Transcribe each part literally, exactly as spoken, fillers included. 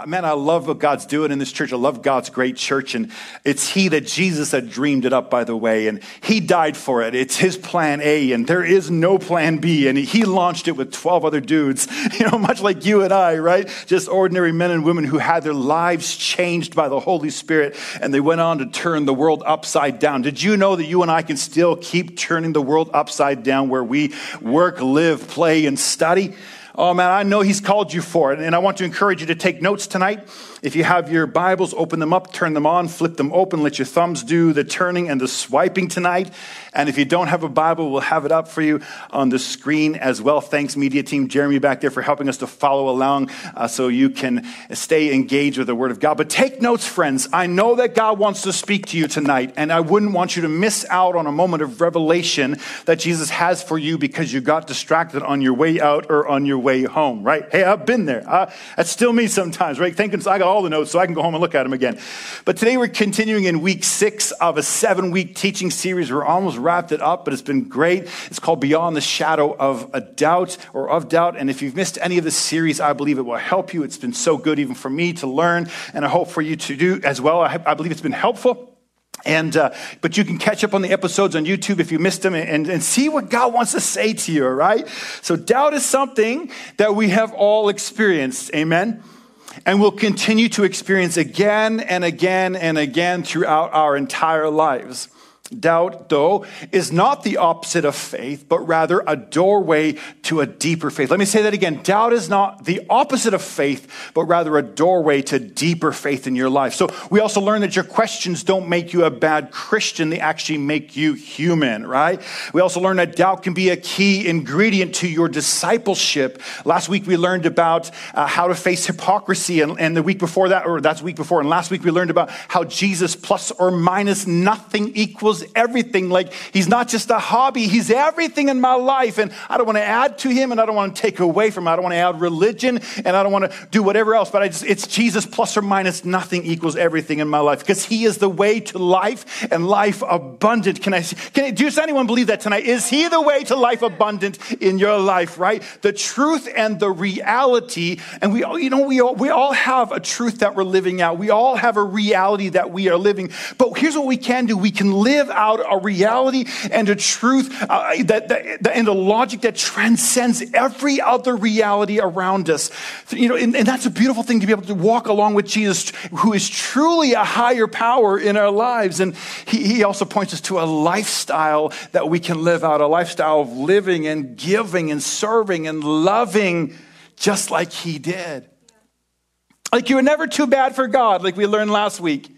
man, I love what God's doing in this church. I love God's great church. And it's he that Jesus had dreamed it up, by the way. And he died for it. It's his plan A. And there is no plan B. And he launched it with twelve other dudes, you know, much like you and I, right? Just ordinary men and women who had their lives changed by the Holy Spirit. And they went on to turn the world upside down. Did you know that you and I can still keep turning the world upside down where we work, live, play, and study? Oh man, I know he's called you for it. And I want to encourage you to take notes tonight. If you have your Bibles, open them up, turn them on, flip them open, let your thumbs do the turning and the swiping tonight. And if you don't have a Bible, we'll have it up for you on the screen as well. Thanks, media team, Jeremy back there, for helping us to follow along uh, so you can stay engaged with the Word of God. But take notes, friends. I know that God wants to speak to you tonight, and I wouldn't want you to miss out on a moment of revelation that Jesus has for you because you got distracted on your way out or on your way home, right? Hey, I've been there. Uh, that's still me sometimes, right? Thank goodness I got all the notes so I can go home and look at them again. But today we're continuing in week six of a seven-week teaching series. We're almost wrapped it up, but it's been great. It's called Beyond the Shadow of a Doubt or of Doubt. And if you've missed any of this series, I believe it will help you. It's been so good even for me to learn, and I hope for you to do as well. I, I believe it's been helpful. And uh, but you can catch up on the episodes on YouTube if you missed them and, and see what God wants to say to you, all right? So doubt is something that we have all experienced, amen? And we'll continue to experience again and again and again throughout our entire lives. Doubt, though, is not the opposite of faith, but rather a doorway to a deeper faith. Let me say that again. Doubt is not the opposite of faith, but rather a doorway to deeper faith in your life. So we also learn that your questions don't make you a bad Christian. They actually make you human, right? We also learn that doubt can be a key ingredient to your discipleship. Last week we learned about uh, how to face hypocrisy, and, and the week before that, or that's the week before, and last week we learned about how Jesus plus or minus nothing equals everything. Like he's not just a hobby, he's everything in my life, and I don't want to add to him and I don't want to take away from him. I don't want to add religion and I don't want to do whatever else, but I just, it's Jesus plus or minus nothing equals everything in my life, because he is the way to life and life abundant. Can I, can I, does anyone believe that tonight? Is he the way to life abundant in your life, right? The truth and the reality, and we all, you know, we all, we all have a truth that we're living out. We all have a reality that we are living, but here's what we can do. We can live out a reality and a truth uh, that, that, that and a logic that transcends every other reality around us. You know, and, and that's a beautiful thing, to be able to walk along with Jesus, who is truly a higher power in our lives. And he, he also points us to a lifestyle that we can live out, a lifestyle of living and giving and serving and loving just like he did. Like you were never too bad for God, like we learned last week.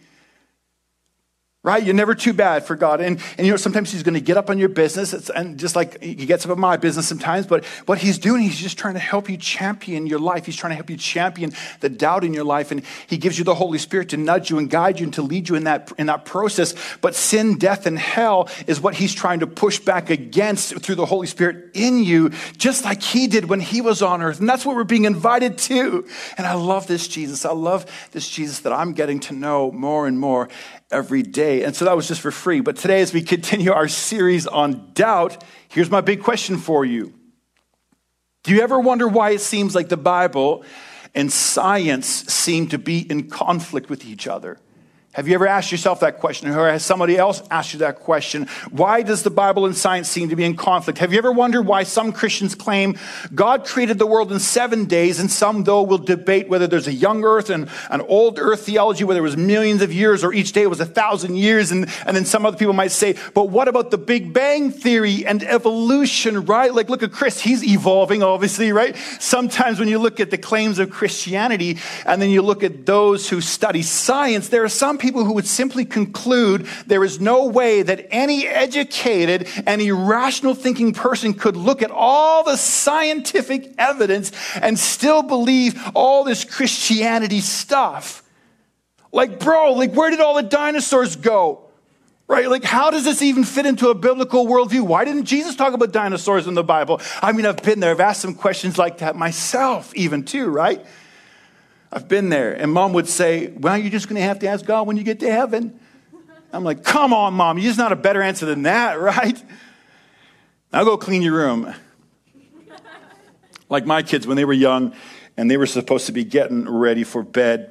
Right? You're never too bad for God. And, and you know, sometimes he's going to get up on your business. It's, and just like he gets up on my business sometimes. But what he's doing, he's just trying to help you champion your life. He's trying to help you champion the doubt in your life. And he gives you the Holy Spirit to nudge you and guide you and to lead you in that, in that process. But sin, death, and hell is what he's trying to push back against through the Holy Spirit in you, just like he did when he was on earth. And that's what we're being invited to. And I love this Jesus. I love this Jesus that I'm getting to know more and more every day. And so that was just for free. But today, as we continue our series on doubt, here's my big question for you. Do you ever wonder why it seems like the Bible and science seem to be in conflict with each other? Have you ever asked yourself that question, or has somebody else asked you that question? Why does the Bible and science seem to be in conflict? Have you ever wondered why some Christians claim God created the world in seven days, and some, though, will debate whether there's a young earth and an old earth theology, whether it was millions of years or each day was a thousand years, and, and then some other people might say, but what about the Big Bang Theory and evolution, right? Like, look at Chris, he's evolving, obviously, right? Sometimes when you look at the claims of Christianity, and then you look at those who study science, there are some people who would simply conclude there is no way that any educated, any rational thinking person could look at all the scientific evidence and still believe all this Christianity stuff. Like, bro, like, where did all the dinosaurs go? Right? Like, how does this even fit into a biblical worldview? Why didn't Jesus talk about dinosaurs in the Bible? I mean, I've been there. I've asked some questions like that myself, even too, right? I've been there. And mom would say, well, you're just going to have to ask God when you get to heaven. I'm like, come on, mom. You're just not a better answer than that, right? Now go clean your room. Like my kids, when they were young, and they were supposed to be getting ready for bed.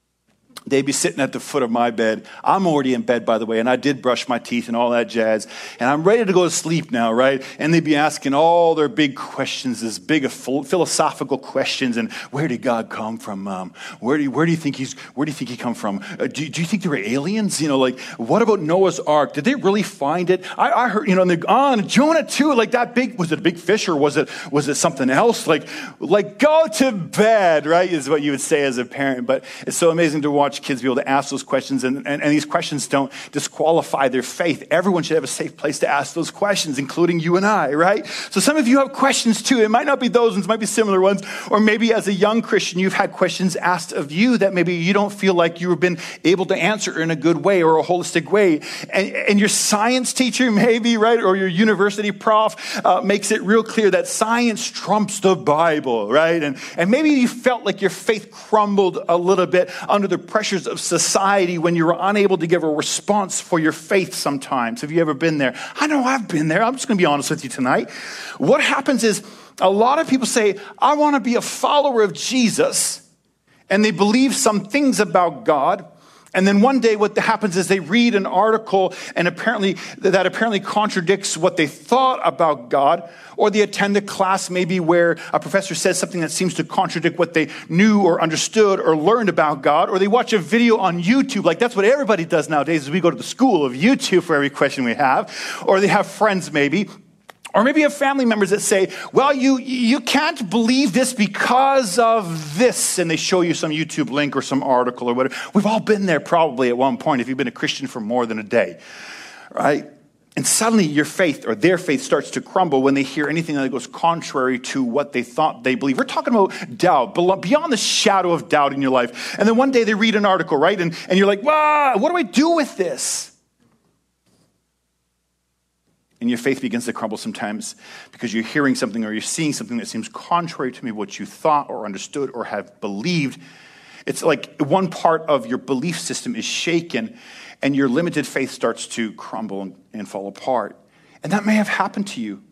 They'd be sitting at the foot of my bed. I'm already in bed, by the way, and I did brush my teeth and all that jazz. And I'm ready to go to sleep now, right? And they'd be asking all their big questions, this big philosophical questions. And where did God come from, Mom? Where do you, where do you think he's? Where do you think he come from? Uh, do, do you think there were aliens? You know, like what about Noah's Ark? Did they really find it? I, I heard, you know, and they're on Jonah too. Like that big, was it a big fish or was it was it something else? Like, like go to bed, right? Is what you would say as a parent. But it's so amazing to watch kids be able to ask those questions, and, and, and these questions don't disqualify their faith. Everyone should have a safe place to ask those questions, including you and I, right? So some of you have questions too. It might not be those ones, it might be similar ones, or maybe as a young Christian, you've had questions asked of you that maybe you don't feel like you've been able to answer in a good way or a holistic way. And, and your science teacher maybe, right, or your university prof uh, makes it real clear that science trumps the Bible, right? And, and maybe you felt like your faith crumbled a little bit under the pressures of society when you were unable to give a response for your faith sometimes. Have you ever been there? I know I've been there. I'm just going to be honest with you tonight. What happens is a lot of people say, I want to be a follower of Jesus, and they believe some things about God. And then one day what happens is they read an article and apparently that apparently contradicts what they thought about God, or they attend a class maybe where a professor says something that seems to contradict what they knew or understood or learned about God, or they watch a video on YouTube. Like that's what everybody does nowadays is we go to the school of YouTube for every question we have, or they have friends maybe. Or maybe you have family members that say, well, you you can't believe this because of this. And they show you some YouTube link or some article or whatever. We've all been there probably at one point if you've been a Christian for more than a day, right? And suddenly your faith or their faith starts to crumble when they hear anything that goes contrary to what they thought they believe. We're talking about doubt, beyond the shadow of doubt in your life. And then one day they read an article, right? And, and you're like, wow, what do I do with this? And your faith begins to crumble sometimes because you're hearing something or you're seeing something that seems contrary to maybe what you thought or understood or have believed. It's like one part of your belief system is shaken and your limited faith starts to crumble and, and fall apart. And that may have happened to you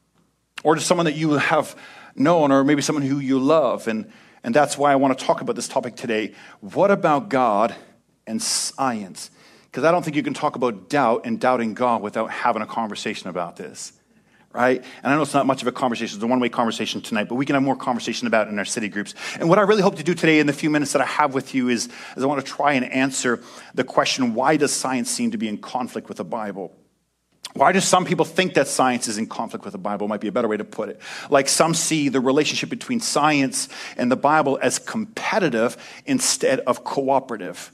or to someone that you have known or maybe someone who you love. And, and that's why I want to talk about this topic today. What about God and science? Because I don't think you can talk about doubt and doubting God without having a conversation about this, right? And I know it's not much of a conversation. It's a one-way conversation tonight, but we can have more conversation about it in our city groups. And what I really hope to do today in the few minutes that I have with you is, is I want to try and answer the question, why does science seem to be in conflict with the Bible? Why do some people think that science is in conflict with the Bible? Might be a better way to put it. Like some see the relationship between science and the Bible as competitive instead of cooperative.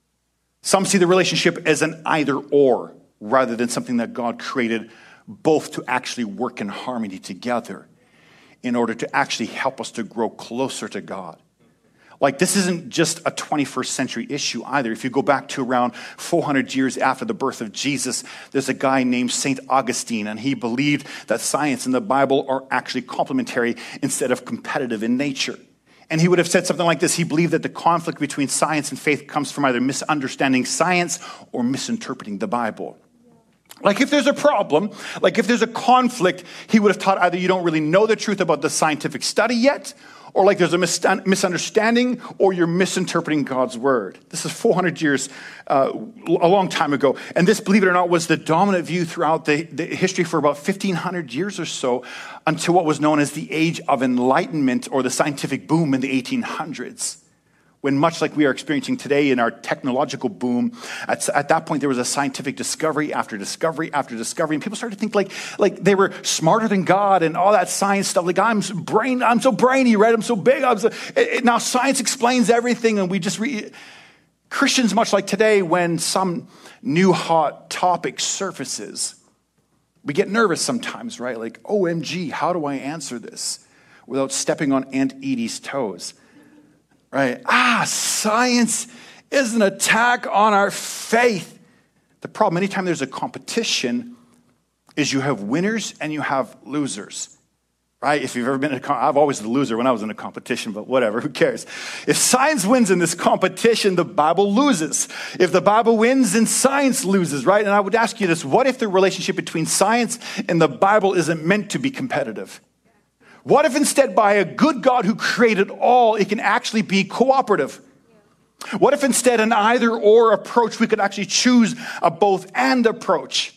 Some see the relationship as an either or rather than something that God created both to actually work in harmony together in order to actually help us to grow closer to God. Like this isn't just a twenty-first century issue either. If you go back to around four hundred years after the birth of Jesus, there's a guy named Saint Augustine, and he believed that science and the Bible are actually complementary instead of competitive in nature. And he would have said something like this. He believed that the conflict between science and faith comes from either misunderstanding science or misinterpreting the Bible. Like if there's a problem, like if there's a conflict, he would have taught either you don't really know the truth about the scientific study yet, or like there's a mis- misunderstanding, or you're misinterpreting God's word. This is four hundred years, uh, a long time ago. And this, believe it or not, was the dominant view throughout the, the history for about fifteen hundred years or so, until what was known as the Age of Enlightenment, or the scientific boom in the eighteen hundreds. When much like we are experiencing today in our technological boom, at, at that point there was a scientific discovery after discovery after discovery, and people started to think like, like they were smarter than God and all that science stuff. Like I'm brain, I'm so brainy, right? I'm so big. I'm so, it, it, now science explains everything, and we just read. Christians, much like today, when some new hot topic surfaces, we get nervous sometimes, right? Like, O M G, how do I answer this without stepping on Aunt Edie's toes? Right? Ah, science is an attack on our faith. The problem, anytime there's a competition, is you have winners and you have losers. Right? If you've ever been in a, I've always the loser when I was in a competition, but whatever, who cares? If science wins in this competition, the Bible loses. If the Bible wins, then science loses, right? And I would ask you this, what if the relationship between science and the Bible isn't meant to be competitive? What if instead by a good God who created all, it can actually be cooperative? What if instead an either or approach, we could actually choose a both and approach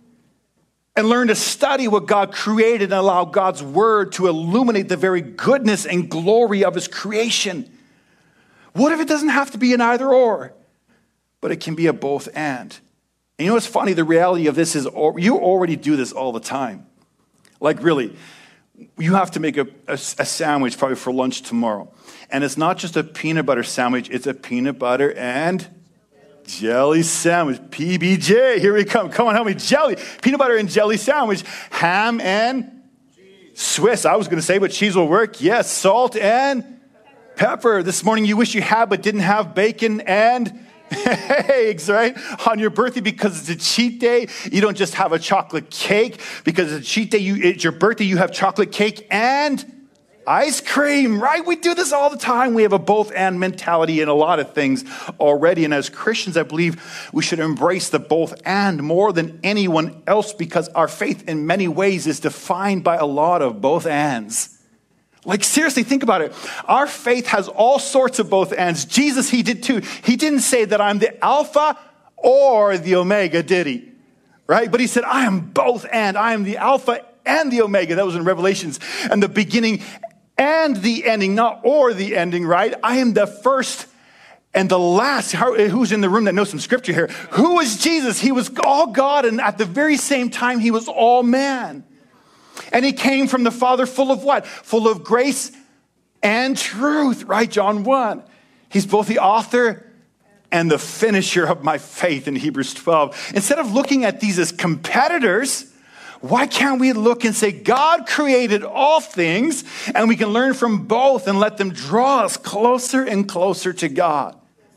and learn to study what God created and allow God's word to illuminate the very goodness and glory of his creation? What if it doesn't have to be an either or, but it can be a both and? And you know what's funny? The reality of this is you already do this all the time. Like really, you have to make a, a, a sandwich probably for lunch tomorrow. And it's not just a peanut butter sandwich, it's a peanut butter and jelly sandwich. P B J, here we come. Come on, help me. Jelly. Peanut butter and jelly sandwich. Ham and cheese. Swiss. I was going to say, but cheese will work. Yes, salt and pepper. This morning you wish you had but didn't have bacon and eggs, right? On your birthday, because it's a cheat day, you don't just have a chocolate cake. Because it's a cheat day, you, it's your birthday, you have chocolate cake and ice cream, right? We do this all the time. We have a both and mentality in a lot of things already. And as Christians, I believe we should embrace the both and more than anyone else, because our faith in many ways is defined by a lot of both ands. Like seriously, think about it. Our faith has all sorts of both ands. Jesus, he did too. He didn't say that I'm the Alpha or the Omega, did he? Right? But he said, I am both and. I am the Alpha and the Omega. That was in Revelations. And the beginning and the ending, not or the ending, right? I am the first and the last. How, who's in the room that knows some scripture here? Who was Jesus? He was all God, and at the very same time, he was all man. And he came from the Father full of what? Full of grace and truth, right? John one. He's both the author and the finisher of my faith in Hebrews twelve. Instead of looking at these as competitors, why can't we look and say, God created all things, and we can learn from both and let them draw us closer and closer to God?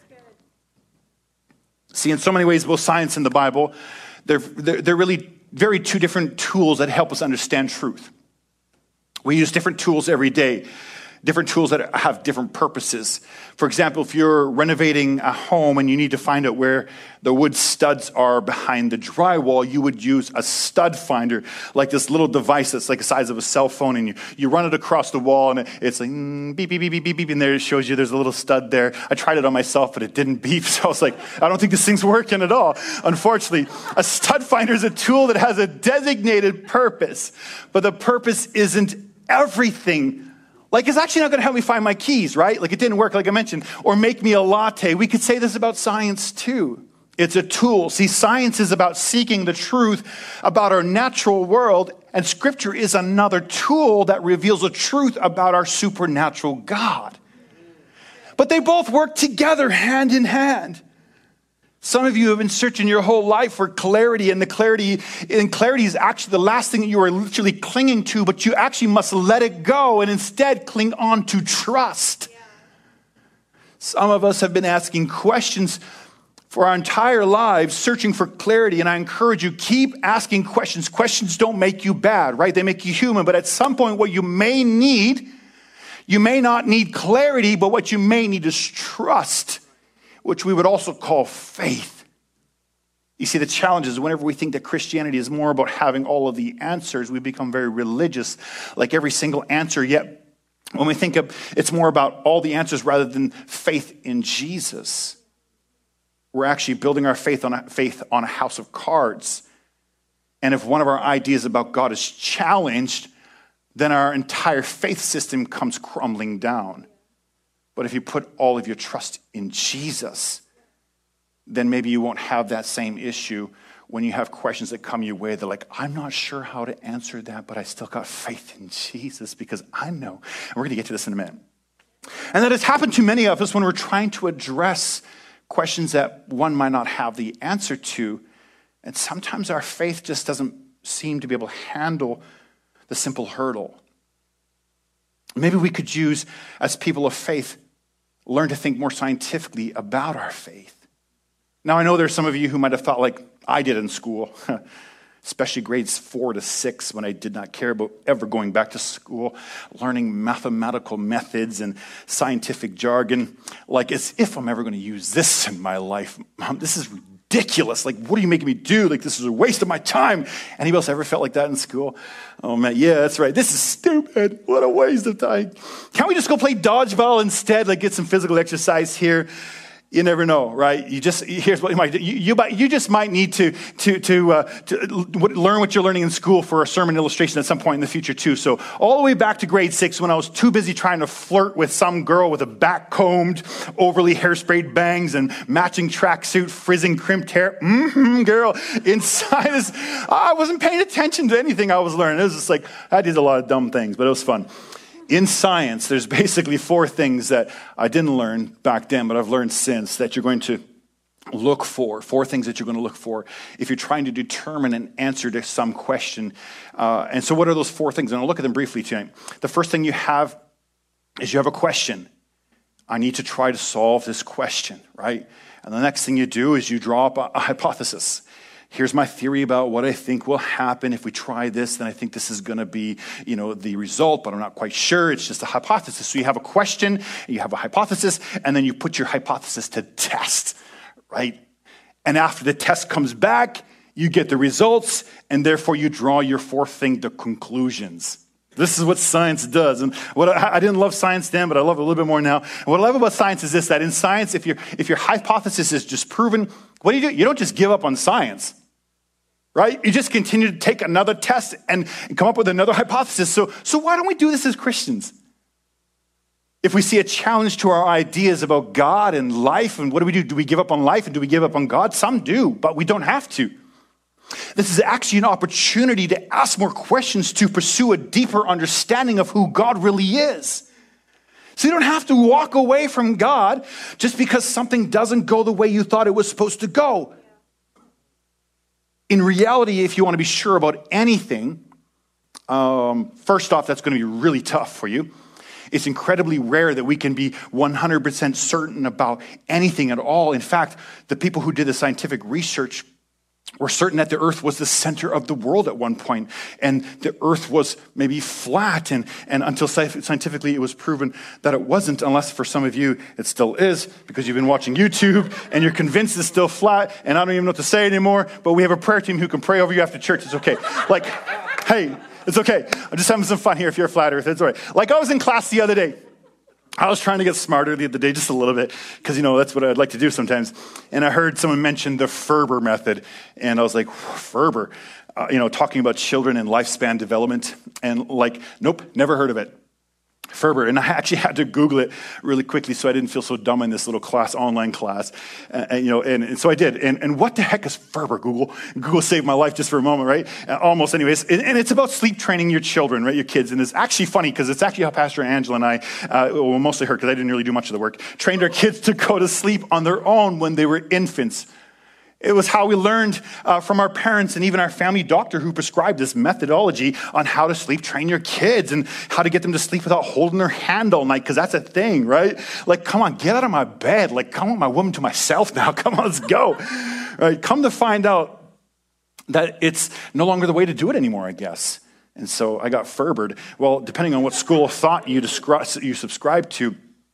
See, in so many ways, both science and the Bible, they're, they're, they're really very two different tools that help us understand truth. We use different tools every day, different tools that have different purposes. For example, if you're renovating a home and you need to find out where the wood studs are behind the drywall, you would use a stud finder, like this little device that's like the size of a cell phone, and you, you run it across the wall, and it's like mm, beep, beep, beep, beep, beep, beep, and there it shows you there's a little stud there. I tried it on myself, but it didn't beep, so I was like, I don't think this thing's working at all. Unfortunately, a stud finder is a tool that has a designated purpose, but the purpose isn't everything. Like, it's actually not going to help me find my keys, right? Like, it didn't work, like I mentioned. Or make me a latte. We could say this about science, too. It's a tool. See, science is about seeking the truth about our natural world, and Scripture is another tool that reveals the truth about our supernatural God. But they both work together, hand in hand. Some of you have been searching your whole life for clarity, and the clarity, and clarity is actually the last thing that you are literally clinging to, but you actually must let it go and instead cling on to trust. Yeah. Some of us have been asking questions for our entire lives, searching for clarity, and I encourage you, keep asking questions. Questions don't make you bad, right? They make you human, but at some point what you may need, you may not need clarity, but what you may need is trust, which we would also call faith. You see, the challenge is whenever we think that Christianity is more about having all of the answers, we become very religious, like every single answer. Yet, when we think of it's more about all the answers rather than faith in Jesus, we're actually building our faith on a, faith on a house of cards. And if one of our ideas about God is challenged, then our entire faith system comes crumbling down. But if you put all of your trust in Jesus, then maybe you won't have that same issue when you have questions that come your way. They're like, I'm not sure how to answer that, but I still got faith in Jesus because I know. And we're going to get to this in a minute. And that has happened to many of us when we're trying to address questions that one might not have the answer to. And sometimes our faith just doesn't seem to be able to handle the simple hurdle. Maybe we could use, as people of faith, learn to think more scientifically about our faith. Now, I know there's some of you who might have thought like I did in school, especially grades four to six, when I did not care about ever going back to school, learning mathematical methods and scientific jargon, like as if I'm ever going to use this in my life. Mom, this is ridiculous. Like, what are you making me do? Like, this is a waste of my time. Anybody else ever felt like that in school? Oh, man, yeah, that's right. This is stupid. What a waste of time. Can't we just go play dodgeball instead? Like, get some physical exercise here. You never know, right? You just, here's what you might do. You, you, might, you just might need to, to, to, uh, to learn what you're learning in school for a sermon illustration at some point in the future too. So all the way back to grade six, when I was too busy trying to flirt with some girl with a back-combed, overly hairsprayed bangs and matching tracksuit, frizzing, crimped hair. Mm-hmm, girl. Inside this, I wasn't paying attention to anything I was learning. It was just like, I did a lot of dumb things, but it was fun. In science, there's basically four things that I didn't learn back then, but I've learned since, that you're going to look for. Four things that you're going to look for if you're trying to determine an answer to some question. Uh, and so what are those four things? And I'll look at them briefly tonight. The first thing you have is you have a question. I need to try to solve this question, right? And the next thing you do is you draw up a, a hypothesis. Here's my theory about what I think will happen if we try this. Then I think this is going to be, you know, the result, but I'm not quite sure. It's just a hypothesis. So you have a question, you have a hypothesis, and then you put your hypothesis to test, right? And after the test comes back, you get the results, and therefore you draw your fourth thing, the conclusions. This is what science does. And what I, I didn't love science then, but I love it a little bit more now. And what I love about science is this, that in science, if your if your hypothesis is just proven, what do you do? You don't just give up on science, right? You just continue to take another test and, and come up with another hypothesis. So, so why don't we do this as Christians? If we see a challenge to our ideas about God and life, and what do we do? Do we give up on life and do we give up on God? Some do, but we don't have to. This is actually an opportunity to ask more questions, to pursue a deeper understanding of who God really is. So you don't have to walk away from God just because something doesn't go the way you thought it was supposed to go. In reality, if you want to be sure about anything, um, first off, that's going to be really tough for you. It's incredibly rare that we can be one hundred percent certain about anything at all. In fact, the people who did the scientific research were certain that the earth was the center of the world at one point, and the earth was maybe flat, and, and until scientifically it was proven that it wasn't, unless for some of you it still is, because you've been watching YouTube and you're convinced it's still flat, and I don't even know what to say anymore, but we have a prayer team who can pray over you after church. It's okay. Like, hey, it's okay. I'm just having some fun here if you're a flat earther. It's all right. Like, I was in class the other day. I was trying to get smarter the other day, just a little bit, because, you know, that's what I'd like to do sometimes. And I heard someone mention the Ferber method. And I was like, Ferber, uh, you know, talking about children and lifespan development. And like, nope, never heard of it. Ferber. And I actually had to Google it really quickly so I didn't feel so dumb in this little class, online class. Uh, and, you know, and, and so I did. And, and what the heck is Ferber, Google? Google saved my life just for a moment, right? Uh, almost anyways. And, and it's about sleep training your children, right? Your kids. And it's actually funny because it's actually how Pastor Angela and I, uh, well, mostly her because I didn't really do much of the work, trained our kids to go to sleep on their own when they were infants. It was how we learned uh, from our parents and even our family doctor who prescribed this methodology on how to sleep train your kids and how to get them to sleep without holding their hand all night, because that's a thing, right? Like, come on, get out of my bed. Like, come on, my woman to myself now. Come on, let's go. Right? Come to find out that it's no longer the way to do it anymore, I guess. And so I got Ferbered. Well, depending on what school of thought you, descri- you subscribe to,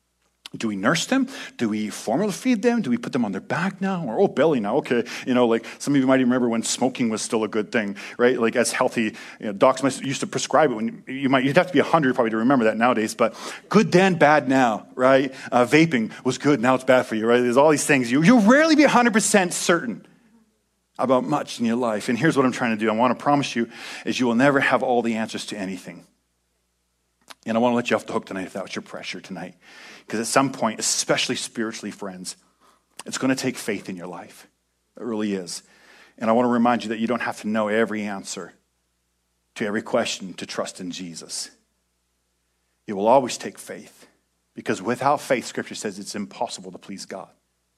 do we nurse them? Do we formula feed them? Do we put them on their back now? Or, oh, belly now, okay. You know, like some of you might even remember when smoking was still a good thing, right? Like as healthy, you know, docs used to prescribe it when you might, you'd have to be one hundred probably to remember that nowadays, but good then, bad now, right? Uh, vaping was good, now it's bad for you, right? There's all these things. You, you'll rarely be one hundred percent certain about much in your life. And here's what I'm trying to do. I want to promise you is you will never have all the answers to anything. And I want to let you off the hook tonight if that was your pressure tonight. Because at some point, especially spiritually, friends, it's going to take faith in your life. It really is. And I want to remind you that you don't have to know every answer to every question to trust in Jesus. It will always take faith. Because without faith, Scripture says it's impossible to please God.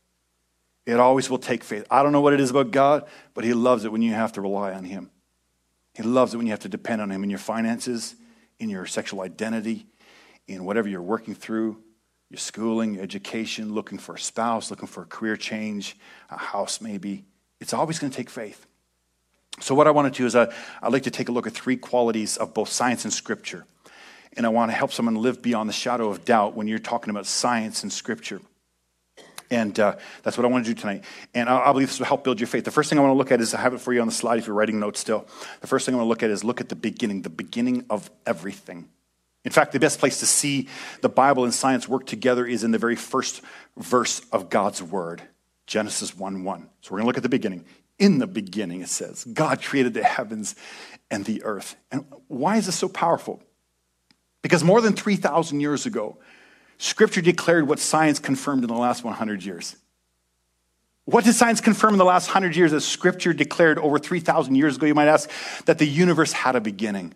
It always will take faith. I don't know what it is about God, but He loves it when you have to rely on Him. He loves it when you have to depend on Him in your finances, in your sexual identity, in whatever you're working through, your schooling, your education, looking for a spouse, looking for a career change, a house maybe. It's always going to take faith. So what I want to do is I, I'd like to take a look at three qualities of both science and Scripture. And I want to help someone live beyond the shadow of doubt when you're talking about science and Scripture. And uh, that's what I want to do tonight. And I, I believe this will help build your faith. The first thing I want to look at is, I have it for you on the slide if you're writing notes still. The first thing I want to look at is look at the beginning, the beginning of everything. In fact, the best place to see the Bible and science work together is in the very first verse of God's word, Genesis one one. So we're going to look at the beginning. In the beginning, it says, God created the heavens and the earth. And why is this so powerful? Because more than three thousand years ago, Scripture declared what science confirmed in the last one hundred years. What did science confirm in the last one hundred years that Scripture declared over three thousand years ago? You might ask, that the universe had a beginning.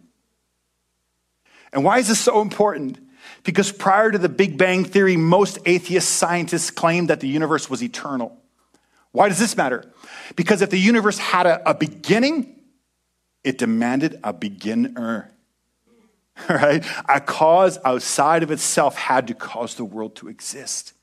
And why is this so important? Because prior to the Big Bang Theory, most atheist scientists claimed that the universe was eternal. Why does this matter? Because if the universe had a, a beginning, it demanded a beginner. Right? A cause outside of itself had to cause the world to exist.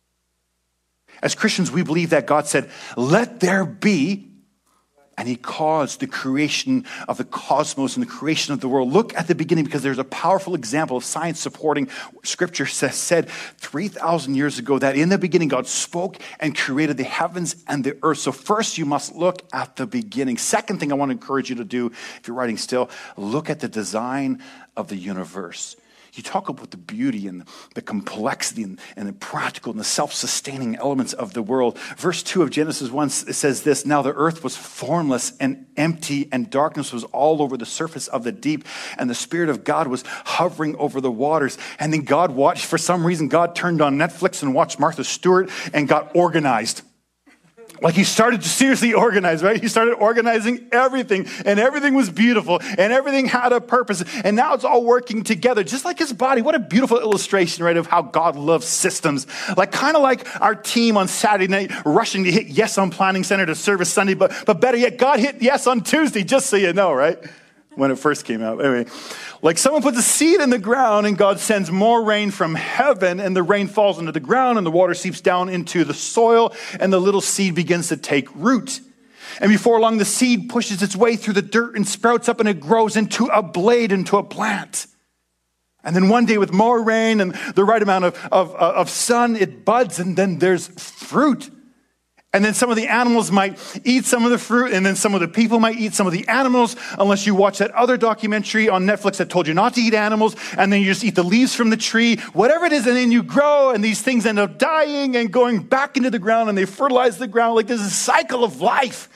As Christians, we believe that God said, let there be, and he caused the creation of the cosmos and the creation of the world. Look at the beginning, because there's a powerful example of science supporting what Scripture said three thousand years ago, that in the beginning God spoke and created the heavens and the earth. So first you must look at the beginning. Second thing I want to encourage you to do, if you're writing still, look at the design of the universe. You talk about the beauty and the complexity and, and the practical and the self-sustaining elements of the world. Verse two of Genesis one says this, now the earth was formless and empty, and darkness was all over the surface of the deep, and the Spirit of God was hovering over the waters. And then God watched, for some reason, God turned on Netflix and watched Martha Stewart and got organized. Like he started to seriously organize, right? He started organizing everything, and everything was beautiful, and everything had a purpose, and now it's all working together, just like his body. What a beautiful illustration, right, of how God loves systems. Like kind of like our team on Saturday night rushing to hit yes on Planning Center to service Sunday, but, but better yet, God hit yes on Tuesday, just so you know, right? When it first came out. Anyway, like someone puts a seed in the ground and God sends more rain from heaven, and the rain falls into the ground and the water seeps down into the soil, and the little seed begins to take root. And before long, the seed pushes its way through the dirt and sprouts up, and it grows into a blade, into a plant. And then one day, with more rain and the right amount of, of, of sun, it buds, and then there's fruit. And then some of the animals might eat some of the fruit, and then some of the people might eat some of the animals, unless you watch that other documentary on Netflix that told you not to eat animals, and then you just eat the leaves from the tree, whatever it is, and then you grow, and these things end up dying and going back into the ground, and they fertilize the ground. Like there's a cycle of life.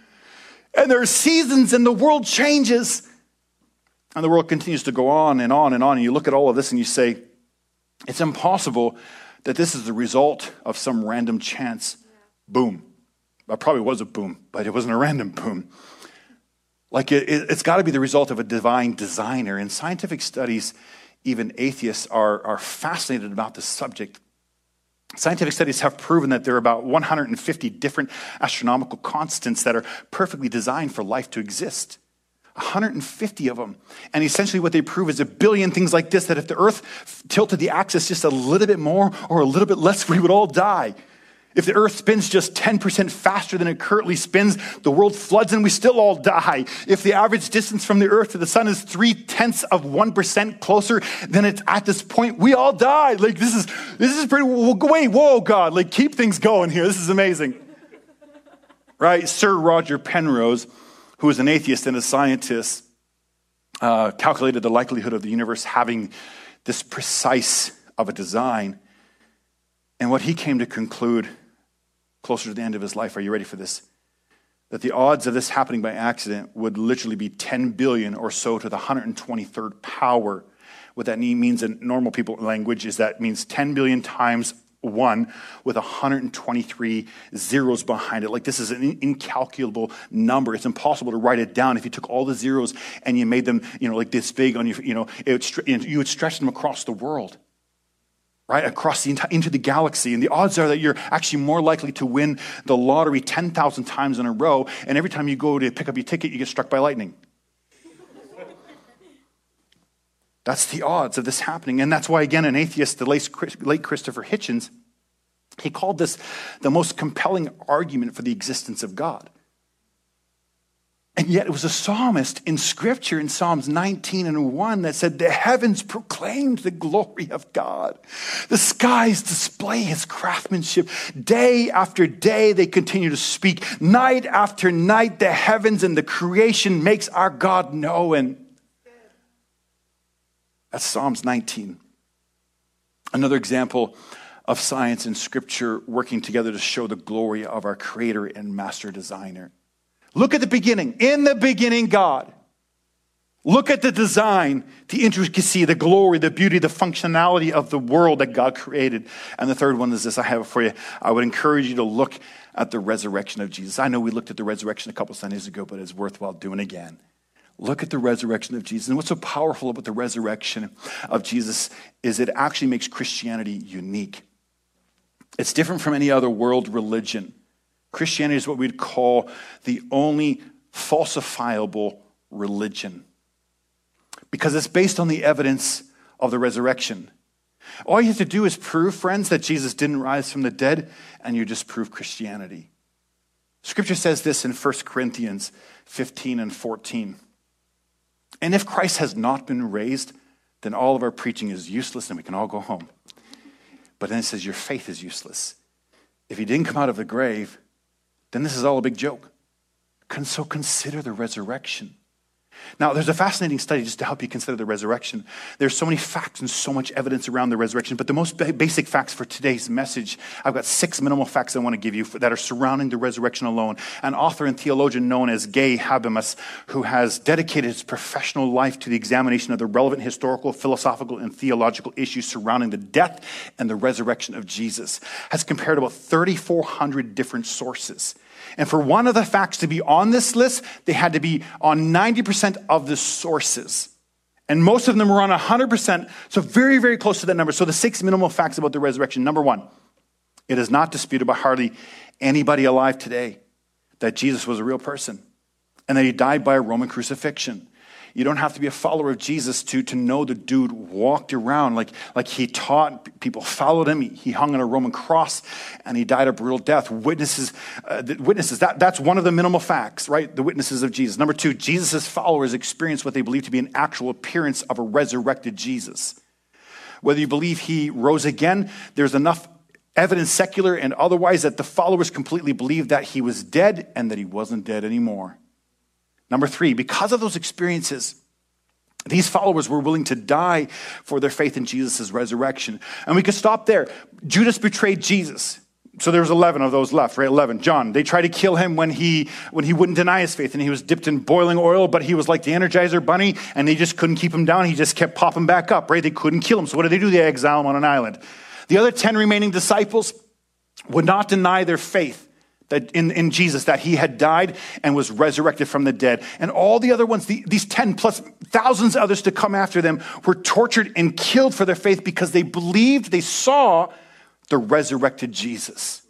And there are seasons, and the world changes. And the world continues to go on and on and on, and you look at all of this and you say, it's impossible that this is the result of some random chance boom. It probably was a boom, but it wasn't a random boom. Like it, it, it's got to be the result of a divine designer. In scientific studies, even atheists are, are fascinated about this subject. Scientific studies have proven that there are about one hundred fifty different astronomical constants that are perfectly designed for life to exist. one hundred fifty of them. And essentially what they prove is a billion things like this, that if the earth tilted the axis just a little bit more or a little bit less, we would all die. If the earth spins just ten percent faster than it currently spins, the world floods and we still all die. If the average distance from the earth to the sun is three-tenths of one percent closer than it's at this point, we all die. Like this is, this is pretty, wait, whoa, God, like keep things going here. This is amazing. Right? Sir Roger Penrose, who is an atheist and a scientist, uh, calculated the likelihood of the universe having this precise of a design. And what he came to conclude closer to the end of his life, are you ready for this? That the odds of this happening by accident would literally be ten billion or so to the one hundred twenty-third power. What that means in normal people language is that means ten billion times one with one hundred twenty-three zeros behind it. Like this is an incalculable number. It's impossible to write it down. If you took all the zeros and you made them, you know, like this big on your, you know, it would, you would stretch them across the world. Right, across the entire, into the galaxy. And the odds are that you're actually more likely to win the lottery ten thousand times in a row, and every time you go to pick up your ticket, you get struck by lightning. That's the odds of this happening. And that's why, again, an atheist, the late Christopher Hitchens, he called this the most compelling argument for the existence of God. And yet it was a psalmist in scripture in Psalms nineteen and one that said, the heavens proclaimed the glory of God. The skies display his craftsmanship. Day after day, they continue to speak. Night after night, the heavens and the creation makes our God known. That's Psalms nineteen. Another example of science and scripture working together to show the glory of our creator and master designer. Look at the beginning. In the beginning, God. Look at the design, the intricacy, the glory, the beauty, the functionality of the world that God created. And the third one is this. I have it for you. I would encourage you to look at the resurrection of Jesus. I know we looked at the resurrection a couple Sundays ago, but it's worthwhile doing again. Look at the resurrection of Jesus. And what's so powerful about the resurrection of Jesus is it actually makes Christianity unique. It's different from any other world religion. Christianity is what we'd call the only falsifiable religion because it's based on the evidence of the resurrection. All you have to do is prove, friends, that Jesus didn't rise from the dead, and you just prove Christianity. Scripture says this in First Corinthians fifteen and fourteen. And if Christ has not been raised, then all of our preaching is useless and we can all go home. But then it says your faith is useless. If he didn't come out of the grave, then this is all a big joke. So consider the resurrection. Now, there's a fascinating study just to help you consider the resurrection. There's so many facts and so much evidence around the resurrection, but the most basic facts for today's message, I've got six minimal facts I want to give you that are surrounding the resurrection alone. An author and theologian known as Gay Habermas, who has dedicated his professional life to the examination of the relevant historical, philosophical, and theological issues surrounding the death and the resurrection of Jesus, has compared about thirty-four hundred different sources. And for one of the facts to be on this list, they had to be on ninety percent of the sources. And most of them were on one hundred percent, so very, very close to that number. So the six minimal facts about the resurrection. Number one, it is not disputed by hardly anybody alive today that Jesus was a real person and that he died by a Roman crucifixion. You don't have to be a follower of Jesus to, to know the dude walked around like, like he taught. People followed him. He, he hung on a Roman cross and he died a brutal death. Witnesses, uh, the witnesses that, that's one of the minimal facts, right? The witnesses of Jesus. Number two, Jesus' followers experienced what they believe to be an actual appearance of a resurrected Jesus. Whether you believe he rose again, there's enough evidence, secular and otherwise, that the followers completely believed that he was dead and that he wasn't dead anymore. Number three, because of those experiences, these followers were willing to die for their faith in Jesus' resurrection. And we could stop there. Judas betrayed Jesus. So there was eleven of those left, right? eleven. John, they tried to kill him when he when he wouldn't deny his faith, and he was dipped in boiling oil, but he was like the Energizer Bunny, and they just couldn't keep him down. He just kept popping back up, right? They couldn't kill him. So what did they do? They exiled him on an island. The other ten remaining disciples would not deny their faith that in, in Jesus, that he had died and was resurrected from the dead. And all the other ones, the, these ten plus thousands others to come after them, were tortured and killed for their faith because they believed, they saw the resurrected Jesus.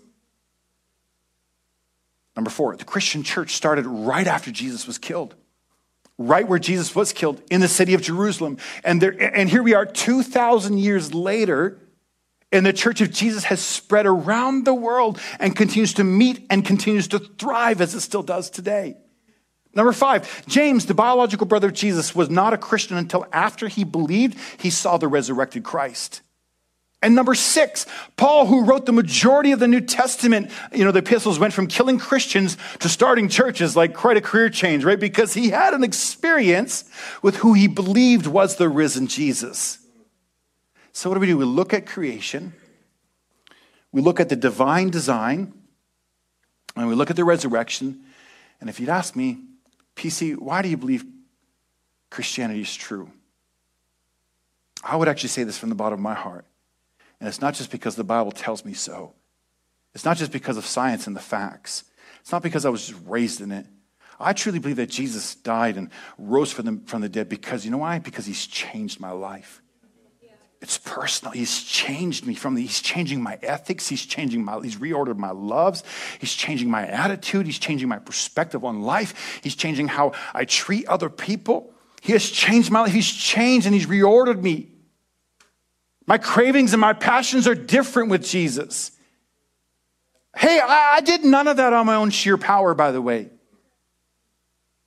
Number four, the Christian church started right after Jesus was killed. Right where Jesus was killed, in the city of Jerusalem. And, there, and here we are two thousand years later, and the church of Jesus has spread around the world and continues to meet and continues to thrive as it still does today. Number five, James, the biological brother of Jesus, was not a Christian until after he believed he saw the resurrected Christ. And number six, Paul, who wrote the majority of the New Testament, you know, the epistles, went from killing Christians to starting churches, like quite a career change, right? Because he had an experience with who he believed was the risen Jesus. So what do we do? We look at creation, we look at the divine design, and we look at the resurrection. And if you'd ask me, P C, why do you believe Christianity is true? I would actually say this from the bottom of my heart. And it's not just because the Bible tells me so. It's not just because of science and the facts. It's not because I was just raised in it. I truly believe that Jesus died and rose from the, from the dead because, you know why? Because he's changed my life. It's personal. He's changed me from the, he's changing my ethics. He's changing my, he's reordered my loves. He's changing my attitude. He's changing my perspective on life. He's changing how I treat other people. He has changed my life. He's changed and he's reordered me. My cravings and my passions are different with Jesus. Hey, I, I did none of that on my own sheer power, by the way.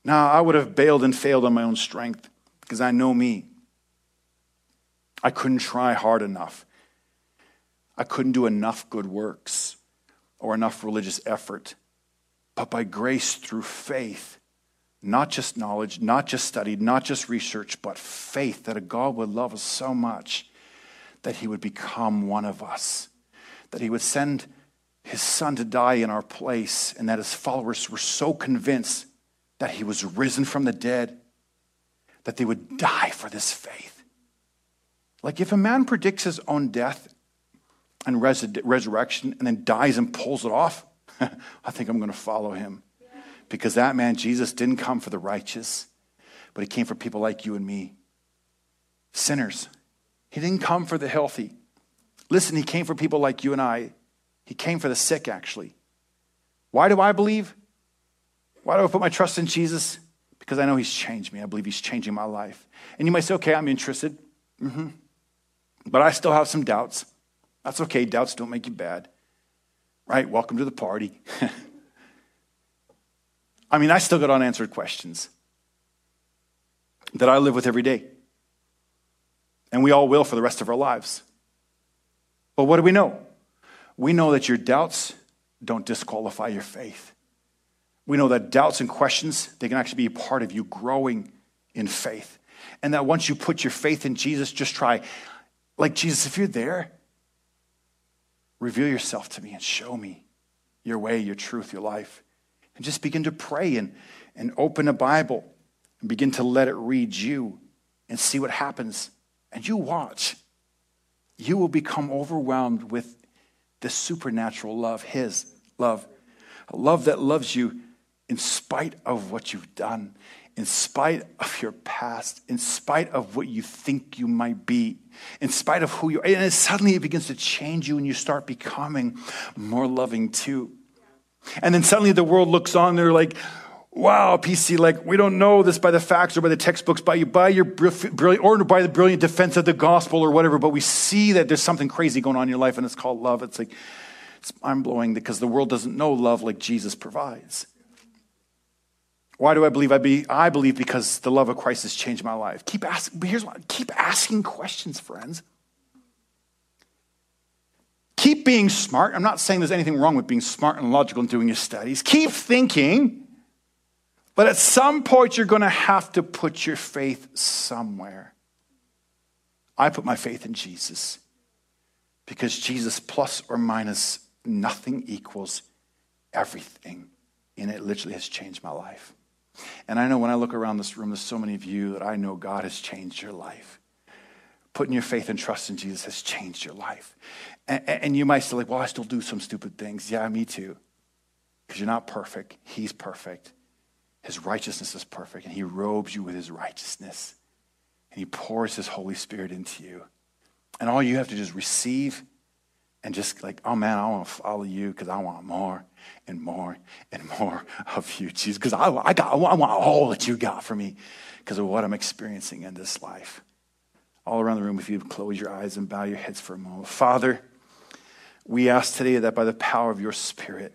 Now, I would have bailed and failed on my own strength because I know me. I couldn't try hard enough. I couldn't do enough good works or enough religious effort. But by grace through faith, not just knowledge, not just study, not just research, but faith that a God would love us so much that he would become one of us, that he would send his son to die in our place, and that his followers were so convinced that he was risen from the dead, that they would die for this faith. Like if a man predicts his own death and res- resurrection and then dies and pulls it off, I think I'm going to follow him. Because that man, Jesus, didn't come for the righteous, but he came for people like you and me. Sinners. He didn't come for the healthy. Listen, he came for people like you and I. He came for the sick, actually. Why do I believe? Why do I put my trust in Jesus? Because I know he's changed me. I believe he's changing my life. And you might say, okay, I'm interested. Mm-hmm. But I still have some doubts. That's okay. Doubts don't make you bad. Right? Welcome to the party. I mean, I still got unanswered questions that I live with every day. And we all will for the rest of our lives. But what do we know? We know that your doubts don't disqualify your faith. We know that doubts and questions, they can actually be a part of you growing in faith. And that once you put your faith in Jesus, just try, like Jesus, if you're there, reveal yourself to me and show me your way, your truth, your life. And just begin to pray and, and open a Bible and begin to let it read you and see what happens. And you watch. You will become overwhelmed with the supernatural love, his love. A love that loves you in spite of what you've done, in spite of your past, in spite of what you think you might be, in spite of who you are. And then suddenly it begins to change you and you start becoming more loving too. And then suddenly the world looks on, they're like, wow, P C, like we don't know this by the facts or by the textbooks, by you, by your brilliant, or by the brilliant defense of the gospel or whatever, but we see that there's something crazy going on in your life and it's called love. It's like, it's mind-blowing because the world doesn't know love like Jesus provides. Why do I believe? I, be, I believe because the love of Christ has changed my life. Keep asking, here's what, keep asking questions, friends. Keep being smart. I'm not saying there's anything wrong with being smart and logical and doing your studies. Keep thinking. But at some point, you're going to have to put your faith somewhere. I put my faith in Jesus because Jesus plus or minus nothing equals everything. And it literally has changed my life. And I know when I look around this room, there's so many of you that I know God has changed your life. Putting your faith and trust in Jesus has changed your life. And, and you might say, like, well, I still do some stupid things. Yeah, me too. Because you're not perfect. He's perfect. His righteousness is perfect. And he robes you with his righteousness. And he pours his Holy Spirit into you. And all you have to do is receive and just like, oh man, I want to follow you because I want more and more and more of you, Jesus. Because I, I, got, I want all that you got for me because of what I'm experiencing in this life. All around the room, if you close your eyes and bow your heads for a moment. Father, we ask today that by the power of your Spirit,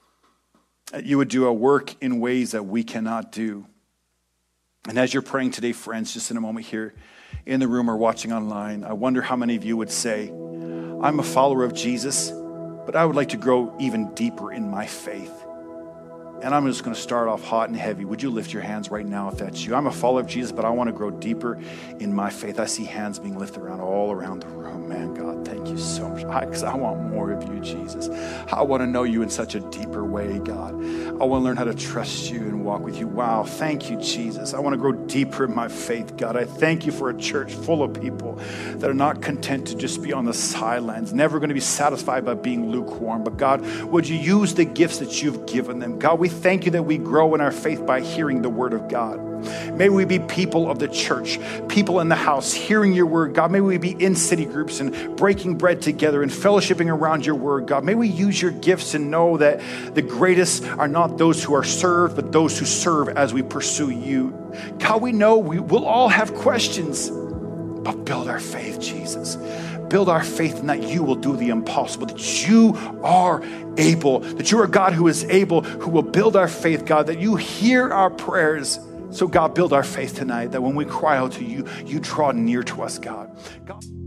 that you would do a work in ways that we cannot do. And as you're praying today, friends, just in a moment here in the room or watching online, I wonder how many of you would say, I'm a follower of Jesus, but I would like to grow even deeper in my faith. And I'm just going to start off hot and heavy. Would you lift your hands right now if that's you? I'm a follower of Jesus, but I want to grow deeper in my faith. I see hands being lifted around all around the room. Man, God, thank you so much. Because I, I want more of you, Jesus. I want to know you in such a deeper way, God. I want to learn how to trust you and walk with you. Wow, thank you, Jesus. I want to grow deeper in my faith, God. I thank you for a church full of people that are not content to just be on the sidelines, never going to be satisfied by being lukewarm. But God, would you use the gifts that you've given them? God, we thank you that we grow in our faith by hearing the word of God. May we be people of the church, people in the house, hearing your word, God. May we be in city groups and breaking bread together and fellowshipping around your word, God. May we use your gifts and know that the greatest are not those who are served, but those who serve as we pursue you. God, we know we will all have questions. But build our faith, Jesus. Build our faith in that you will do the impossible, that you are able, that you are God who is able, who will build our faith, God, that you hear our prayers. So God, build our faith tonight, that when we cry out to you, you draw near to us, God. God